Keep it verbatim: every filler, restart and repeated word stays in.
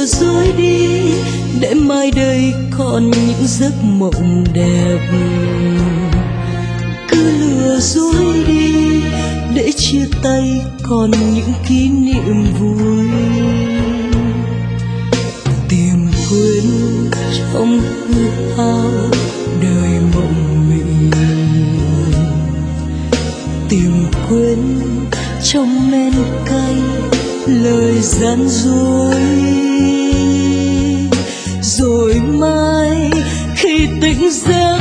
dối đi, để mai đây còn những giấc mộng đẹp. Cứ lừa dối đi, để chia tay còn những kỷ niệm vui. Tìm quên trong hư ảo đời mộng mị, tìm quên trong men cay lời gian dối. Rồi mai khi tỉnh giấc